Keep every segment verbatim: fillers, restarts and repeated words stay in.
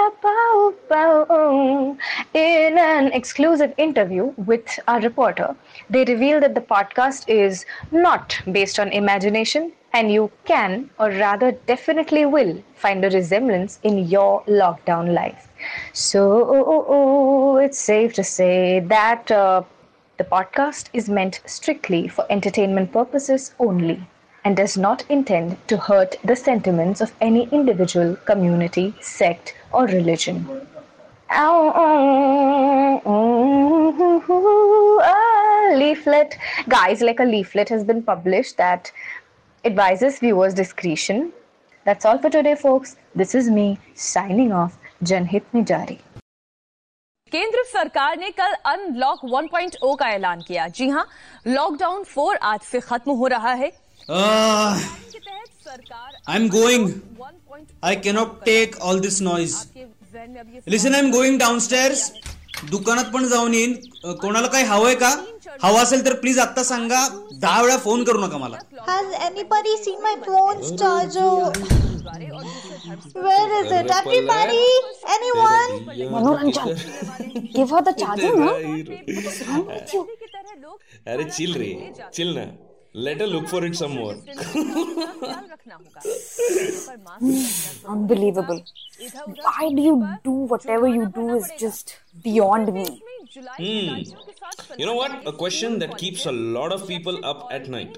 pow, pow. In an exclusive interview with our reporter, they reveal that the podcast is not based on imagination, and you can, or rather definitely will, find a resemblance in your lockdown life. So it's safe to say that uh, the podcast is meant strictly for entertainment purposes only and does not intend to hurt the sentiments of any individual, community, sect, or religion. A leaflet, guys, like a leaflet has been published that advises viewers discretion. That's all for today, folks. This is me signing off. Janhit में जारी. केंद्र सरकार ने कल unlock one point ओ का ऐलान किया. जी हां, लॉकडाउन फोर आज से खत्म हो रहा है. I'm going. I cannot take all this noise. Listen, I'm going downstairs. दुकानात पण जाऊन येईन. कोणाला काही हवंय का? हवं असेल तर प्लीज आता सांगा. दहा वेळा फोन करू नका मला. Has anybody seen my phone's charger? Where is it? Everybody? Anyone? Manoranjan, give her the charger, no? What is wrong with you? अरे chill रे, chill ना. Let her look for it some more. Unbelievable. Why do you do whatever you do is just beyond me. Hmm. You know what? A question that keeps a lot of people up at night.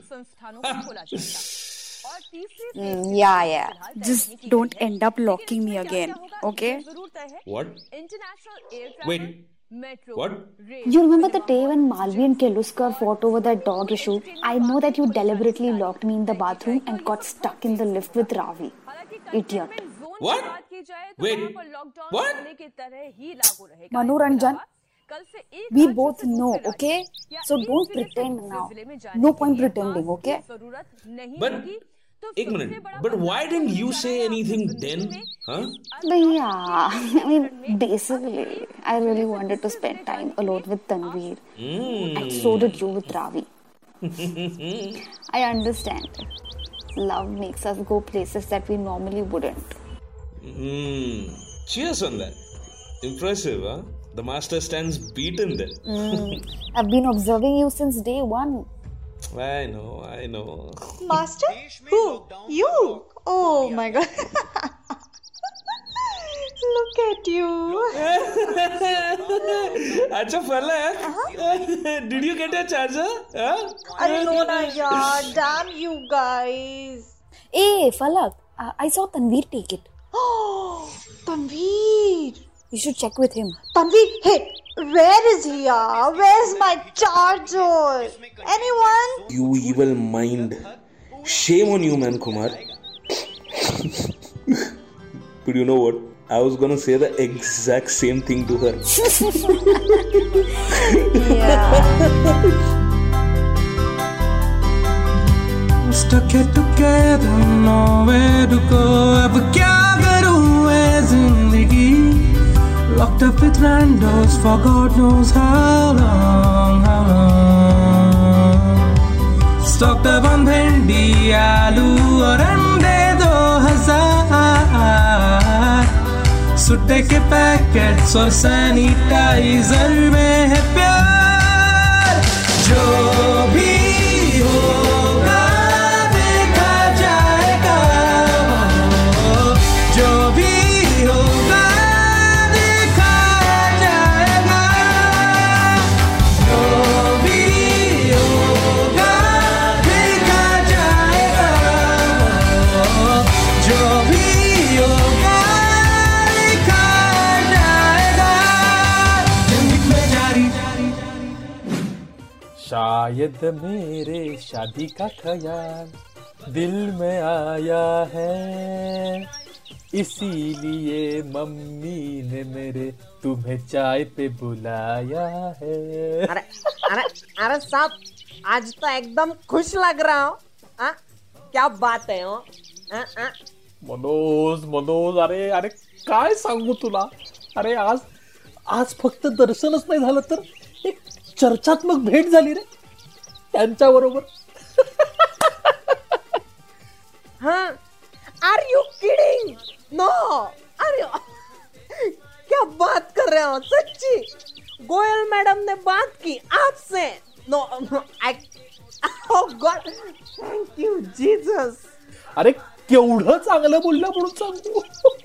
Mm, yeah, yeah. Just don't end up locking me again, okay? What? Wait. What? You remember the day when Malvi and Keluskar fought over that dog issue? I know that you deliberately locked me in the bathroom and got stuck in the lift with Ravi. Idiot. What? Wait. What? Manoranjan, we both know, okay? So don't pretend now. No point pretending, okay? But, एक minute. But why didn't you say anything then? Huh? Yeah, I mean, basically, I really wanted to spend time alone with Tanveer. Mm. And so did you with Ravi. I understand. Love makes us go places that we normally wouldn't. Mm. Cheers on that. Impressive, huh? The master stands beaten then. Mm. I've been observing you since day one. I know, I know. Master? Who? You? Oh my god. Look at you. Acha Falak. Uh-huh. Did you get a charger? Huh? I don't know na yaar. Damn you guys. Hey, Falak. Uh, I saw Tanveer take it. Oh, Tanveer. You should check with him. Tanveer, hey, where is he? Yaar? Where's my charger? Anyone? You evil mind. Shame on you, man, Kumar. But you know what? I was gonna say the exact same thing to her. Yeah. Stuck here together, nowhere to go. अब क्या करूँ मैं जिंदगी? Locked up with randos for God knows how long, how long. Stocked up on bhendi, aloo और अंडे दो हजार. सुट्टे के पैकेट्स और सैनिटाइजर में है प्यार. जो भी होगा देखा जाएगा. जो भी होगा शायद मेरे शादी का ख्याल दिल में आया है, इसीलिए मम्मी ने मेरे तुम्हें चाय पे बुलाया है. अरे अरे अरे साहब, आज तो एकदम खुश लग रहा हूँ. क्या बात है हो? मनोज मनोज अरे अरे काय सांगू तुला. अरे आज आज फक्त दर्शनच नाही झालं तर एक चर्चात्मक भेट झाली रे त्यांच्या बरोबर. हाँ, are you kidding? No, are you? रहे हो सच्ची. गोयल मैडम ने बात की आपसे. No oh God thank you Jesus. अरे केवढं चांगलं बोललं म्हणून सांगू.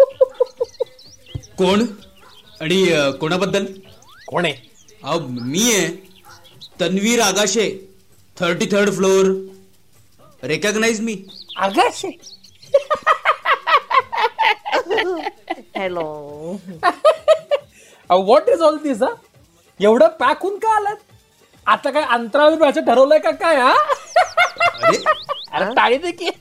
कोण आणि अ, कोणाबद्दल? कोण आहे? अहो मी आहे Tanveer Agashe, thirty third floor. Recognize me. Agashe? Hello. What is all this? हा एवढं पॅक होऊन का आलात? आता काय अंतराळवीर व्हायचं ठरवलंय का काय? हा अरे टाळी दे की.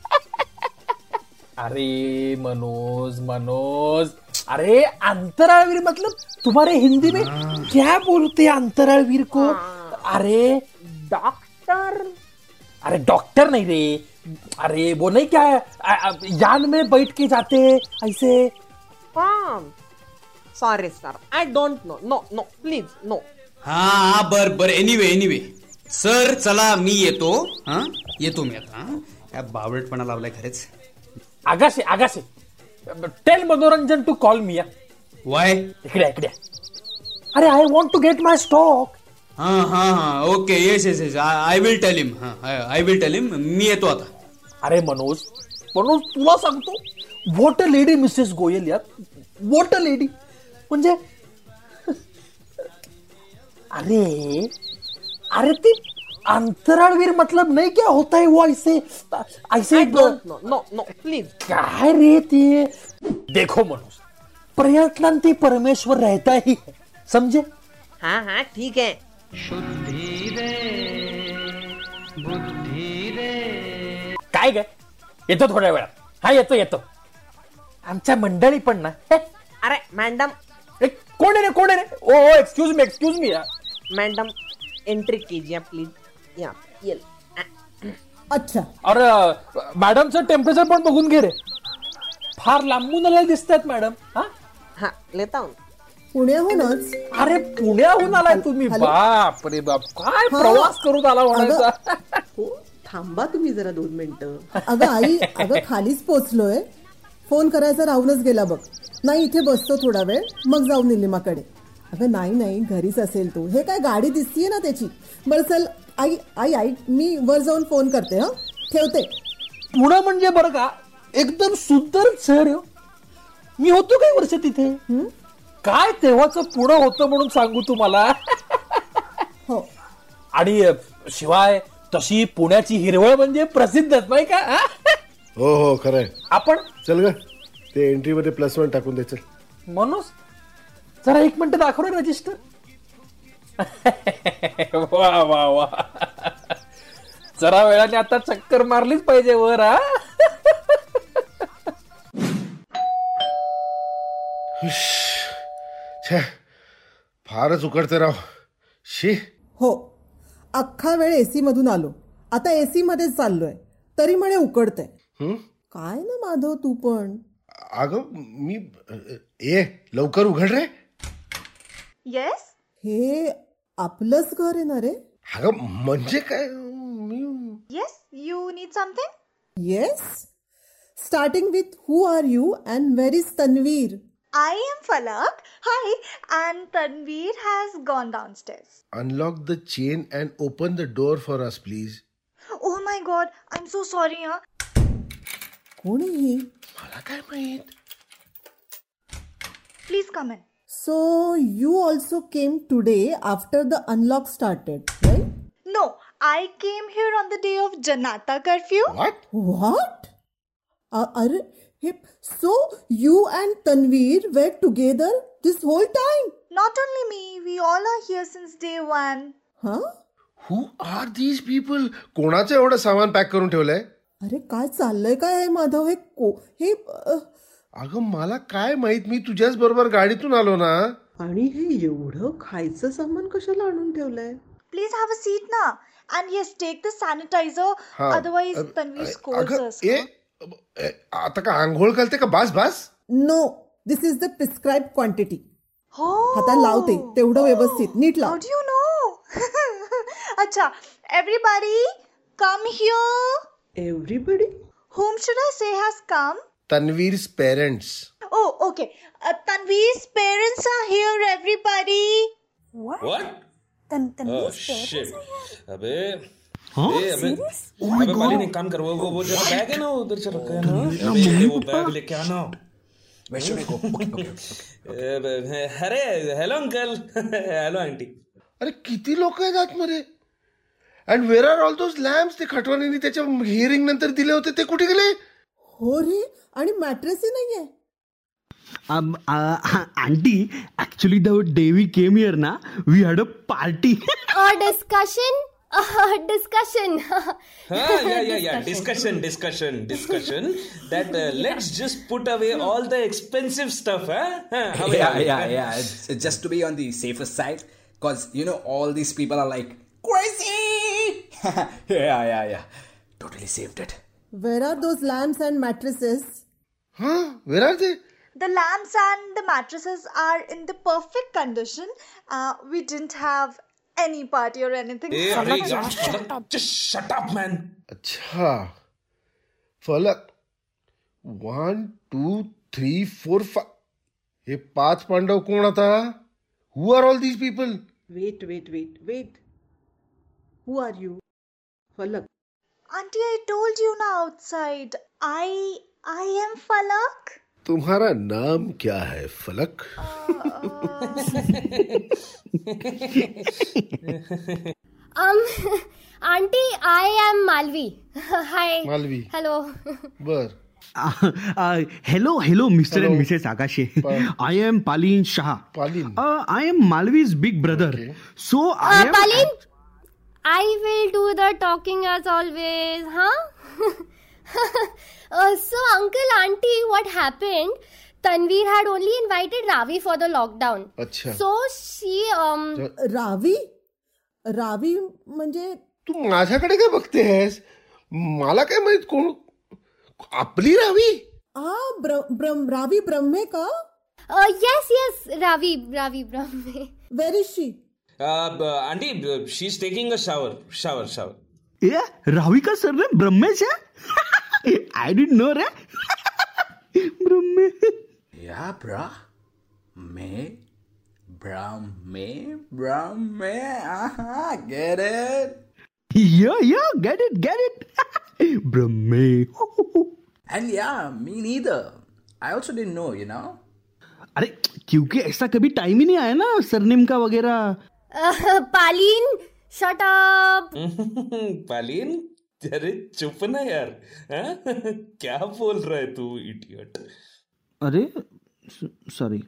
अरे मनोज मनोज अरे अंतराळवीर मतलब तुम्हारे हिंदी में क्या बोलते अंतराळवीर को? अरे डॉक्टर. अरे डॉक्टर नहीं रे. अरे वो नहीं क्या यान में बैठ के जाते ऐसे. हाँ sorry sir I don't know. No no please no. हा हा बर बर एनिवे एनिवे सर चला मी येतो. हा येतो मी आता. काय बावळटपणा लावलाय खरेच. Agashe Agashe tell Manoranjan to call me. Why? इकडे इकडे. अरे I want to get my stock. हा हा हा okay yes yes yes I will tell him. हा आय विल टेल हिम. मी येतो आता. अरे मनोज मनोज तुला सांगतो what a lady missus Goyal यार. व्हॉट अ लेडी म्हणजे अरे अरे ती अंतराळवीर मतलब नहीं क्या होता है वो ऐसे ऐसे. No no no please. काय रे ते. देखो मनोज प्रयत्नांती परमेश्वर रहता ही है समझे. हाँ हाँ ठीक है. काय काय येतो थोड्या वेळात. हा येतो येतो. आमच्या मंडळी पण ना. अरे मॅडम. कोण आहे रे कोण आहे रे. Oh excuse me excuse me. Madam entry कीजिए प्लीज. या ये. अच्छा. अरे मॅडमचं टेम्परेचर पण बघून घे रे. फार लांबून आलेले दिसत आहेत मॅडम. हा हा लेता हूं. पुण्याहूनच. अरे पुण्याहून आलाय तुम्ही. बाप रे बाप काय प्रवास करून आला म्हणायचा. थांबा तुम्ही जरा दोन मिनिटं. अगं आई अगं खालीच पोचलोय. फोन करायचा राहूनच गेला बघ. नाही इथे बसतो थोडा वेळ मग जाऊ निलिमाकडे. अगं नाही नाही घरीच असेल तू. हे काय गाडी दिसतीये ना त्याची. बरं चल आई आई आई मी वर जाऊन फोन करते. हा ठेवते. पुणे म्हणजे बरं का एकदम सुंदर शहर. मी होतो काही वर्ष तिथे. काय तेव्हाच पुणे होतं म्हणून सांगू तुम्हाला. हो आणि शिवाय तशी पुण्याची हिरवळ म्हणजे प्रसिद्धच नाही का. हो हो खरंय. आपण चल ग ते एंट्री मध्ये प्लस वन टाकून दे. चल मनोज जरा एक मिनिट दाखव रे रजिस्टर. वा वा वा जरा वेळाने आता चक्कर मारलीच पाहिजे वर. हा फारच उकडते राव. शी. हो अख्खा वेळ एसी मधून आलो. आता एसी मध्येच चाललोय तरी म्हणे उकडते. काय ना माधव तू पण. अगं मी ए लवकर उघड रे. येस. हे आपलंच घर आहे ना रे. अगं म्हणजे काय. Yes you need something. Yes starting with who are you and where is Tanveer. I am Falak. Hi, and Tanveer has gone downstairs. Unlock the chain and open the door for us, please. Oh my God, I'm so sorry, huh? कोण आहे ही? मला काय माहित. Please come in. So you also came today after the unlock started, right? No, I came here on the day of Janata curfew. What? What? Uh, are so you and Tanveer were together this whole time? Not only me, we all are here since day one. Huh? Who are these people? कोणाचं एवढं सामान pack करून ठेवलंय? अरे काय चाललंय काय आहे माधव. हे को हे अगं मला काय माहित. मी तुझ्याच बरोबर गाडीतून आलो ना. आणि हे एवढं खायचं सामान कशाला आणून ठेवलंय. Please have a seat na. And yes, take the sanitizer. Otherwise, Tanveer scolds us. आता का आंघोळ घालते का. बास बास. No this is the prescribe quantity. हाताला लावते तेवढं व्यवस्थित नीट लाव. How do you know? अच्छा, everybody come here. Everybody? Whom should I say has come? Tanveer's parents. Oh, okay. Uh, Tanveer's parents are here, everybody. What? What? Tan Oh shit. अबे अबे अबे अबे पालीन एक काम कर वो वो जो बैग है ना उधर से रखा है ना अबे वो बैग लेके आना. Where should I go? Okay, okay, okay. अरे हेलो अंकल हेलो आंटी. अरे किती लोक आहेत आतमध्ये and where are all those lamps ते खटवानीने त्याच्या हिअरिंग नंतर दिले होते ते कुठे गेले? हो रे आणि मॅट्रेसही नाहीये. Um, uh, auntie, actually the day we came here na, we had a party. A discussion? A discussion. Huh, yeah, yeah, yeah. Discussion, discussion, discussion. That uh, let's just put away all the expensive stuff, huh? huh yeah, yeah, yeah. It's, it's just to be on the safer side, because you know all these people are like crazy. yeah, yeah, yeah. Totally saved it. Where are those lamps and mattresses? Huh? Where are they? The lamps and the mattresses are in the perfect condition. Uh, we didn't have any party or anything. Hey, hey, just, shut up. Just shut up, man. अच्छा. फलक. One, two, three, four, five. हे पाच पांडव कोण आता? Who are all these people? Wait, wait, wait, wait. Who are you? Falak. Auntie, I told you now outside. I, I am Falak. तुम्हारा नाम क्या है फलक? um, Auntie, I am Malvi. Hi. Malvi. Hello. बर. Uh, uh, hello, hello, Mister Hello. and Missus Akashe. Pa- I am Paleen Shah. Paleen. Uh, I am Malvi's big brother. Okay. So I uh, am. Paleen, I will do the talking as always, huh? uh, so, Uncle, Auntie, what happened? Tanveer had only invited Ravi for the lockdown. अच्छा. So she um. Ravi Ravi म्हणजे तू माझ्याकडे काय बघतेस? मला काय माहित कोण आपली रावी? आ ब्रम रावी ब्रह्मे का? Uh, yes, yes, Ravi, Ravi Brahme. Where is she? Uh, auntie, uh, she's taking a shower, shower, shower. Yeah, Ravi का सरनेम ब्रह्मेश है? I didn't know रे. Brahme. Yeah, bruh. Me, Brahme, Brahme. Uh-huh, get it? Yeah, yeah, get it, get it. Brahme. And yeah, me neither. I also didn't know, you know. अरे क्योंकि ऐसा कभी time ही नहीं आया ना सरनेम का वगैरह. Palin, shut up. पालीन, अरे चुप ना यार. क्या बोल रहा है तू इडियट? अरे sorry.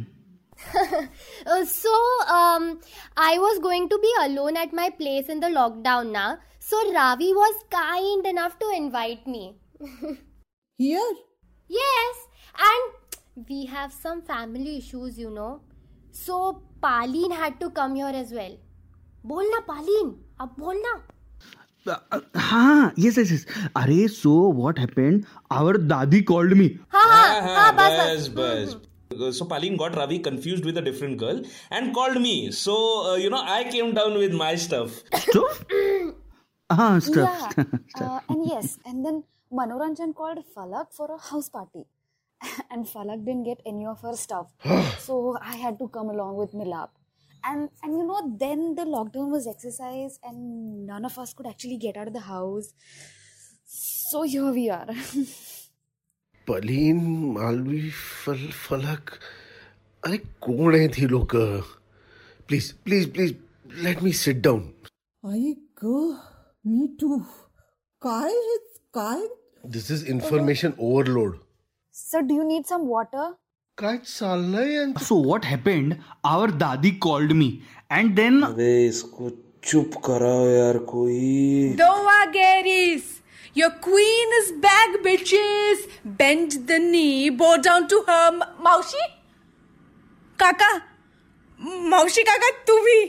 uh, so um, I was going to be alone at my place in the lockdown now. So Ravi was kind enough to invite me. Here? Yes, and we have some family issues, you know. So Paleen had to come here as well. Bolna Paleen, ab bolna. Uh, हाँ, yes, yes, yes. अरे, so what happened? Our dadi called me. हाँ, हाँ, bas, bas. So Paleen got Ravi confused with a different girl and called me. So uh, you know, I came down with my stuff. Stuff? Ah, stuff. Yeah. uh, and yes, and then Manoranjan called Falak for a house party, and Falak didn't get any of her stuff, so I had to come along with Milap. And and you know, then the lockdown was exercised and none of us could actually get out of the house. So here we are. Paleen, Malvi, Fal, Falak. अरे कौन है थी लोग? Please, please, please, let me sit down. I go. Me too. काय है काय? This is information overload. So do you need some water? काय चाललंय यांचं? So what happened? Our dadi called me, and then. अबे इसको चुप कराओ यार कोई. Doa Geris, your queen is back, bitches. Bend the knee, bow down to her. M- Maushi, Kaka, Maushi Kaka, tu bhi.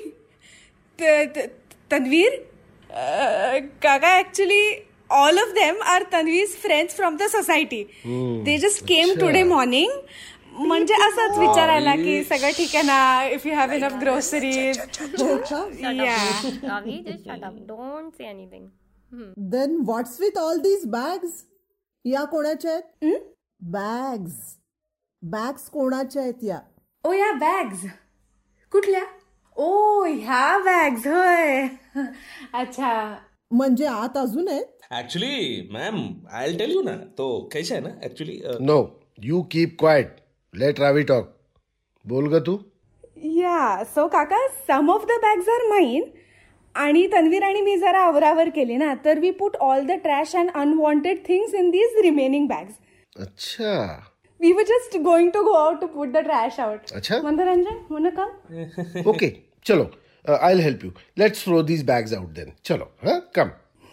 Tanveer, uh, Kaka, actually, all of them are Tanveer's friends from the society. Hmm. They just came अच्छा. today morning. म्हणजे असंच विचारायला की सगळं ठीक आहे ना, if you have enough groceries. Ravi, just shut up. Don't say anything. Hmm. Then what's with all these bags? या कोणाच्या आहेत? Bags. बॅग्स कोणाच्या आहेत या? ओ या बॅग्स कुठल्या? ओ ह्या बॅग्स होय. अच्छा. म्हणजे आत अजून आहेत? Actually ma'am I tell you ना, तो कैसे है ना actually. No, you keep quiet, let Ravi talk. बोल ग तू. या सो काका, some of the bags are mine आणि तन्वीर आणि मी जरा आवरावर केली ना, तर we put all the trash and unwanted things in these remaining bags. अच्छा. We were just going to go out to put the trash out. अच्छा. मनोरंजन wanna come? ओके चलो, I will help you. Let's throw these bags out then. चलो, हाँ कम.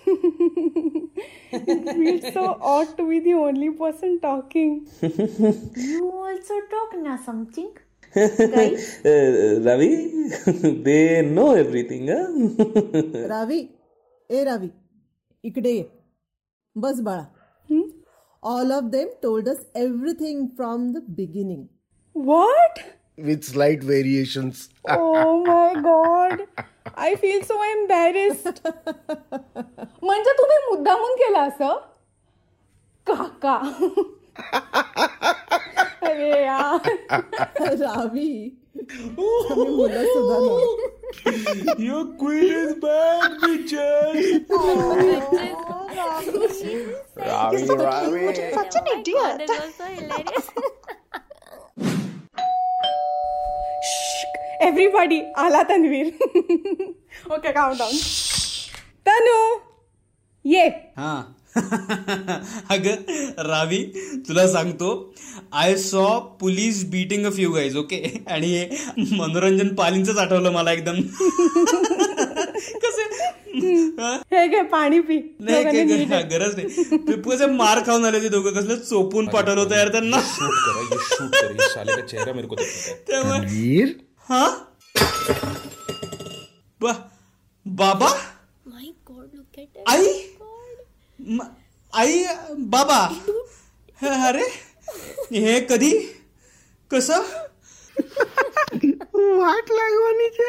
It's so odd to be the only person talking. You also talk na something. Guys, uh, Ravi, they know everything. Huh? Ravi, ए रावी, इकडे ये. बस बाळा. All of them told us everything from the beginning. What? With slight variations. Oh my god. I feel so embarrassed. म्हणजे तुम्ही मुद्दामून केलं असं? काका. अरे यार. रावी, तुम्ही मुलं सुद्धा नाही. Your queen is back, bitches. Ravi, You're so Ravi. Cute. You're such an idiot. That was so hilarious. Everybody, आला Tanveer. Okay, count down. Tanu ये. हा. अगं रावी, तुला सांगतो, I saw police beating a few guys. Okay, आणि हे मनोरंजन पालींचंच आठवलं मला एकदम. हे घे पाणी पी. नाही, गरज नाही. पिप्पू कसे मार खाऊन आले ते दोघं, कसलं चोपून पाठवलं होतं यार त्यांना. शूट कर, ये शूट कर, इस साले का चेहरा मेरे को देखना है. तन्वीर. हा. बाबा. My God, look at it. आई. आई बाबा. अरे हे कधी कसं वाट लागवानीचे.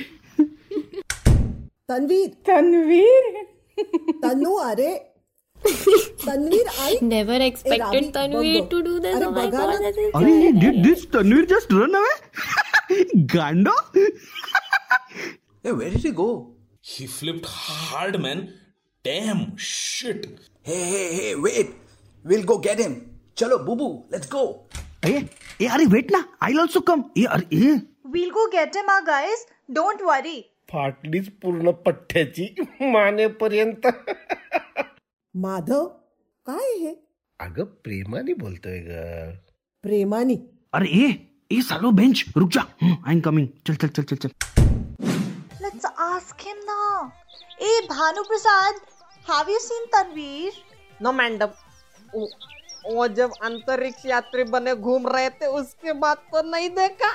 तन्वीर. तन्वीर. तनु, अरे तन्वीर, आई. Never expected Tanveer to do this. Oh my God, that is अरे did this Tanveer just run away? Gando? Hey, where did he go? He flipped hard, man. Damn, shit. Hey, hey, hey, wait. We'll go get him. Chalo, boo boo, let's go. Hey, hey, अरे wait ना. I'll also come. Hey, अरे. We'll go get him, our guys. Don't worry. फाटलीच पूर्ण पठ्ठ्याची मानेपर्यंत. माधव, काय हे? अगं प्रेमाने बोलतोय ग. प्रेमानी. अरे ए ए सालो बेंच, रुक जा. I am coming. चल चल चल चल चल. Let's ask him now. Hey Bhanu Prasad, have you seen Tanveer? No madam, वो जब अंतरिक्ष यात्री बने घूम रहे थे उसके बाद तो नहीं देखा.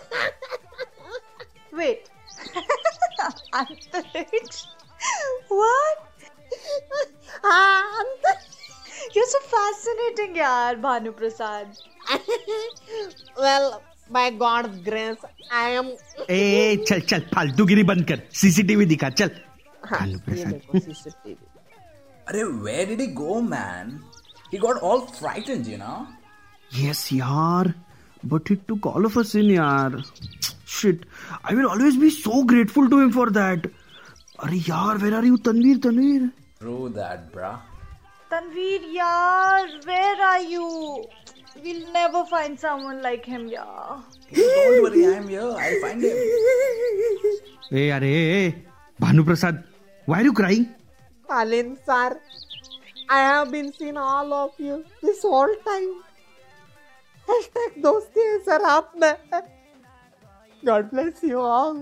Wait. Antariksh? What? Ah, you're so fascinating, yaar, Bhanu Prasad. Well, by God's grace, I am. ए चल चल, फालतूगिरी बंद कर. सीसीटीवी दिखा. चल. भानु प्रसाद. अरे where did he go, man? He got all frightened, you know. Yes, yaar. But he took all of us in, yaar. Shit. I will always be so grateful to him for that. अरे यार, where are you, Tanveer? Tanveer. True that, bruh. Tanveer, yaar, where are you? We'll never find someone like him, yaar. Don't worry, I'm here. I'll find him. Hey, अरे, Bhanu Prasad, why are you crying? Palin sir, I have been seeing all of you this whole time. Hashtag दोस्ती है sir आप में. God bless you all.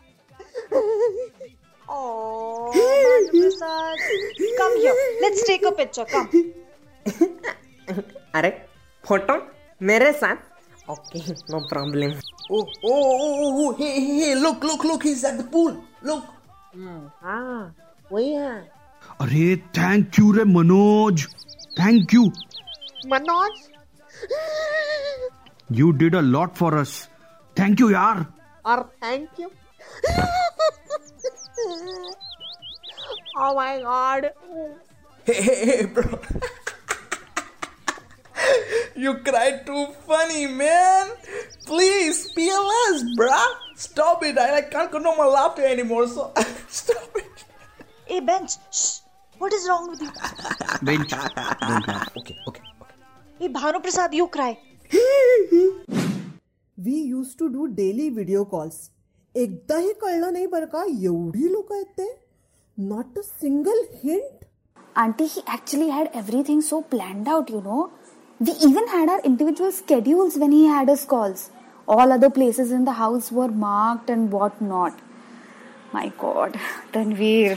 Oh, Bhanu Prasad, come here. Let's take a picture. Come. अरे photo मेरे साथ. Okay, no problem. Oh, oh, oh, oh, hey, hey, hey, look, look, look, he's at the pool. Look. हाँ, वही है. अरे thank you रे Manoj. Thank you. Manoj. You did a lot for us. Thank you, yaar. और thank you. Oh my God. Hey, hey, hey, bro. You cry too funny, man. Please, P L S, bruh. Stop it. I, I can't control my laughter anymore, so stop it. Hey, Bench. Shh. What is wrong with you? Bench. Don't laugh. Okay, okay. Hey, Bhanu Prasad, you cry. We used to do daily video calls. एकदाही कळलं नाही बरं का एवढी लोक आहेत ते. Not a single hint. Auntie, he actually had everything so planned out, you know. We even had our individual schedules when he had his calls. All other places in the house were marked and what not. My God, Tanveer.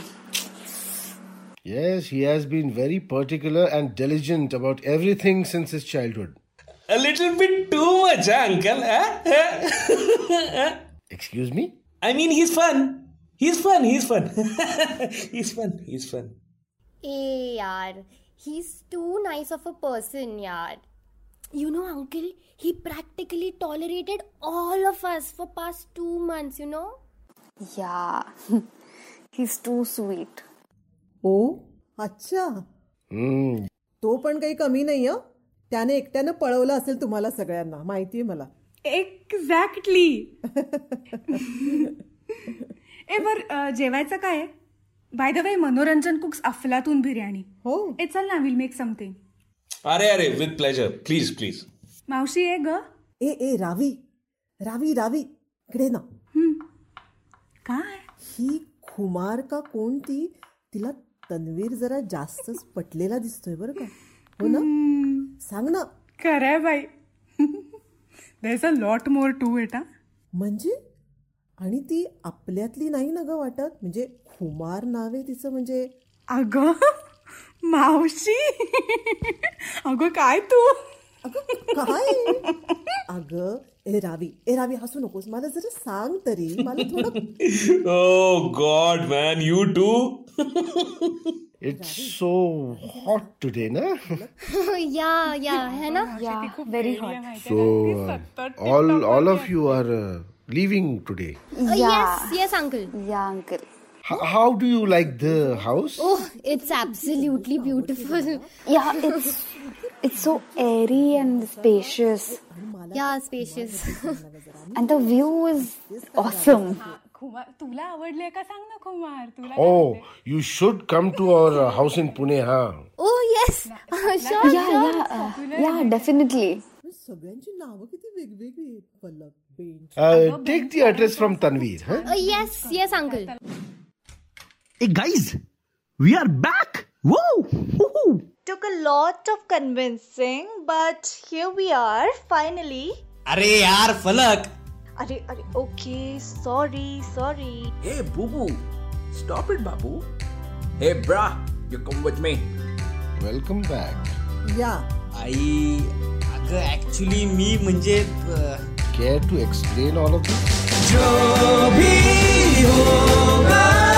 Yes, he has been very particular and diligent about everything since his childhood. A little bit too much, huh, uncle? Huh? Excuse me? I mean, he's fun. He's fun. He's fun. he's fun. He's fun. Hey, yaar. He's too nice of a person, yaar. You know, uncle, he practically tolerated all of us for past two months, you know? Yeah. He's too sweet. ओ अच्छा. तो पण काही कमी नाही हं. त्याने एकट्यानं पळवलं असेल तुम्हाला सगळ्यांना माहितीये मला. एक्झॅक्टली. ए बर जेवायचं काय आहे? बाय द वे मनोरंजन कुक्स अफलातून बिर्याणी. हो ए चल ना, विल मेक समथिंग. अरे अरे विथ प्लेजर. Please please. मावशी आहे ग. ए ए रावी रावी रावी इकडे ना. काय ही खुमार का कोणती? तिला तन्वीर जरा जास्तच पटलेला दिसतोय बरं का. हो ना, सांग ना. खरंय बाई. There is a lot more to it. म्हणजे आणि ती आपल्यातली नाही ना ग वाटत. म्हणजे खुमार नाव आहे तिचं. म्हणजे अगं मावशी. अगं काय तू. अगं काय. अगं ए रावी ए रावी हसू नकोस. मला जरा सांग तरी. मला थोडं. Oh God, man, you too. It's so hot today, na? yeah, yeah, है ना? Yeah, very hot. So uh, all all of you are uh, leaving today. Uh, yes, yes, uncle. Yeah, uncle. H- how do you like the house? Oh, it's absolutely beautiful. Yeah, it's it's so airy and spacious. Yeah, spacious. And the view is awesome. खुमार तुला आवडले का सांग ना. खुमार तुला. Oh, you should come to our uh, house in Pune, huh? Oh yes, uh, sure, Yeah, sure. yeah, uh, yeah, definitely. सगळ्यांची नावं किती वेगवेगळी आहेत. Pallav, Bench. Uh, take the address from Tanveer, huh? Uh, yes, yes, uncle. Hey guys, we are back. Whoa! Woo-hoo. Took a lot of convincing, but here we are, finally. अरे यार फलक. अरे अरे okay, sorry, sorry. Hey, boo boo. Stop it, babu. Hey, brah. You come with me. Welcome back. या आई अगं actually मी म्हणजे Care to explain all of this? जो भी होगा